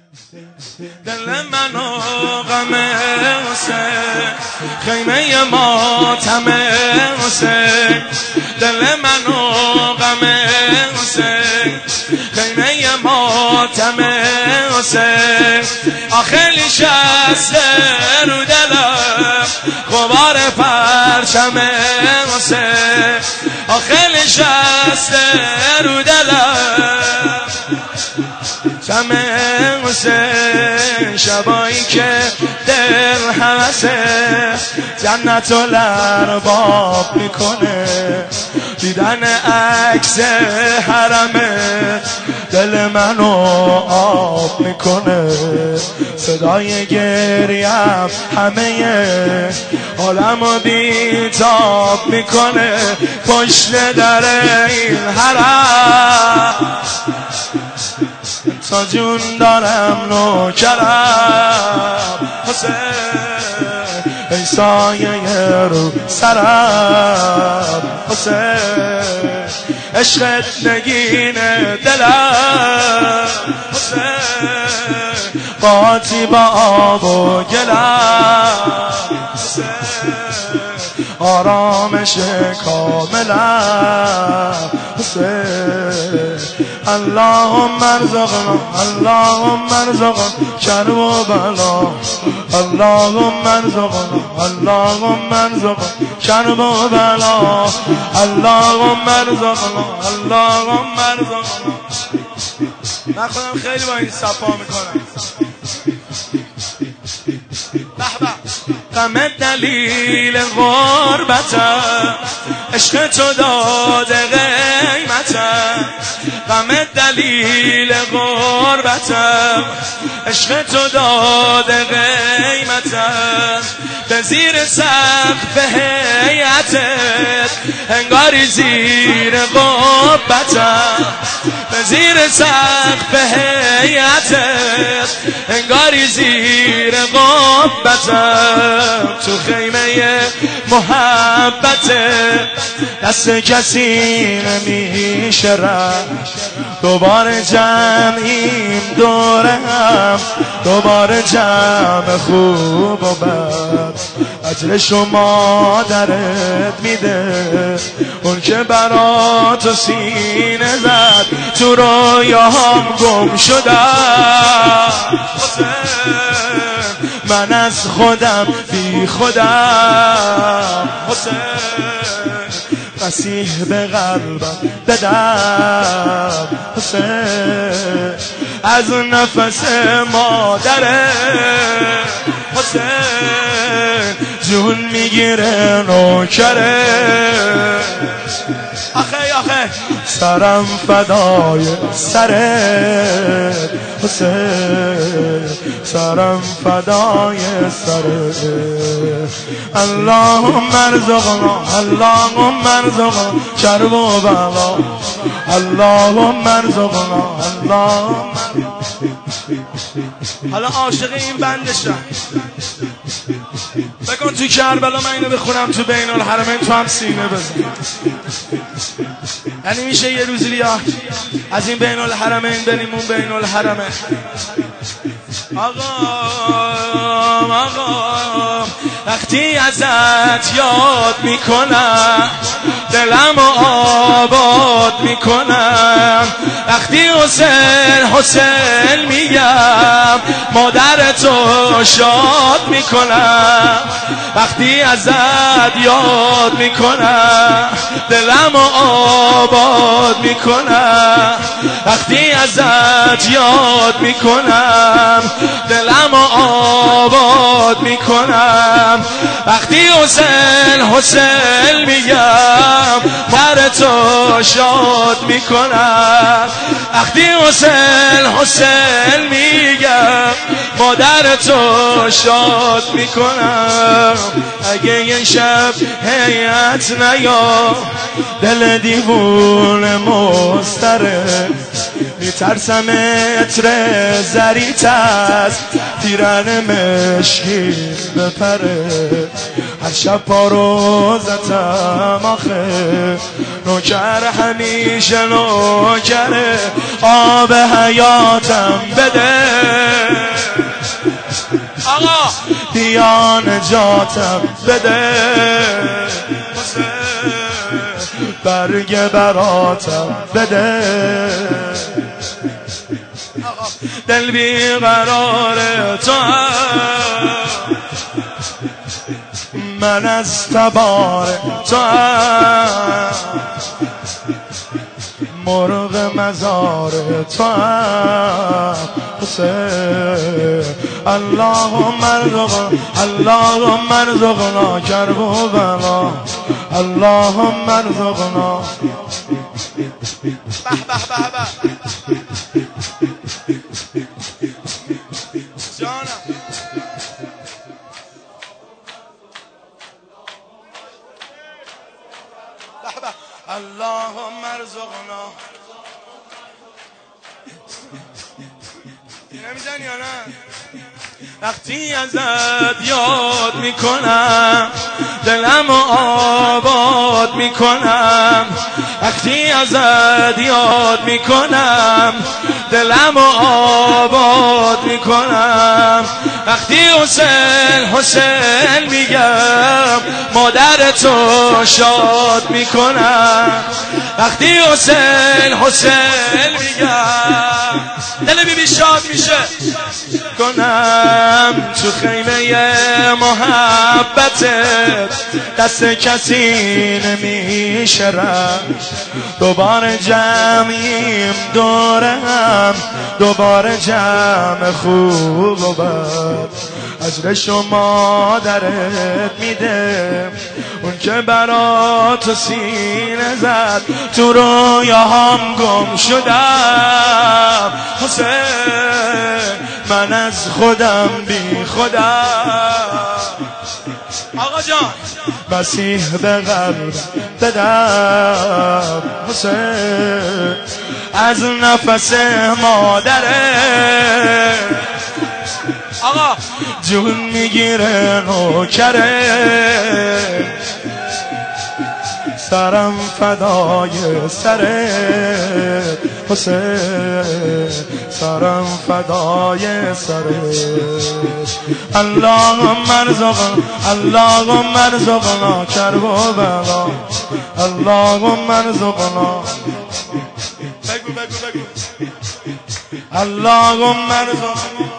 دل منو غم حسین، خیمه ماتم حسین. دل منو غم حسین، خیمه ماتم حسین. آخه نشسته رو دلم غبار پرچم حسین. آخه نشسته رو دلم شم حسین. شبایی که دل هوسه جنت و لرباب میکنه، دیدن عکس حرمه دل منو آب میکنه. صدای گریم همه عالمو بیتاب میکنه. پشت در این حرم تا جون دارم نوکرم حسین. ای سایه رو سرم حسین، عشقت نگین دلم حسین. قاطی با آب و گلم حسین، آرامش کاملم حسین. اللهم ارزقنا، اللهم ارزقنا کرب و بلا. اللهم ارزقنا، اللهم ارزقنا کرب و بلا. اللهم ارزقنا، اللهم ارزقنا. من خودم خیلی با این صفا میکنم. غم دلیل غربتم، عشق تو داده قیمتم. غم دلیل غربتم، عشق تو داده قیمتم. به زیر سقف هیئتت انگاری زیر قبتم. به زیر سقف هیئتت انگاری زیر قبتم. تو خیمه محبت دست کسی نمیشه رفت. دوباره جمعیم دوره هم، دوباره جمع خوب و بد. اجر شما درت میده، اون که برا تو سینه زد. تو رویاهام گم شدم من از خودم بی خودم حسین. مسیح به قلبم بدم حسین، از نفس مادره حسین. جون میگیره نوکره آخه آخه. سرم فدای سرت حسین، سرم فدای سرت. اللهم ارزقنا، اللهم ارزقنا کرب و بلا. اللهم ارزقنا، اللهم. حالا عاشق این بندشم. بکن تو کربلا من اینو بخونم تو بین الحرمین، تو هم سینه بزن. یعنی میشه یه روزی بیا از این بین الحرمین بریم اون بین الحرمه. آقا وقتی ازت یاد میکنم دلم آباد میکنم. وقتی حسین حسین میگم مادر تو شاد میکنم. وقتی ازت یاد میکنم دلم آباد میکنم. وقتی ازت یاد میکنم دلم آباد میکنم. وقتی حسین حسین میگم مادر تو شاد میکنم. وقتی حسین حسین میگم مادر تو شاد میکنم. اگه یه شب هیئت نیا دل دیوونه مستره، میترسم عطر زریت است پیرن مشکی بپره. هر شب پا روزتم آخه نوکر همیشه نوکره. آب حیاتم بده بیا نجاتم بده حسین برگ براتم بده دل بیقرار تو من از تبار تو مرغ مزار تو حسین اللهم ارزقنا کربلا اللهم ارزقنا به به به به جانم اللهم ارزقنا نمیزنی یا نه وقتی ازت یاد میکنم دلم آباد میکنم وقتی ازت یاد میکنم دلم آباد میکنم وقتی حسین حسین میگم مادر تو شاد میکنم وقتی حسین حسین میگم دل بی شاد میشه کنم تو خیمه محبتت دست کسی نمیشه رفت دوباره جمعیم دورم دوباره جمع خوب و بد اجر شما درت میده اون که برا تو سینه زد تو رویاهام گم شدم حسین من از خودم بی خودم آقا جان مسیح به قلب بدم حسین از نفس مادره آقا جون میگیره نوکره سرم فدای سرت حسین سرم فدای سرت اللهم ارزقنا کربلا اللهم ارزقنا بگو اللهم ارزقنا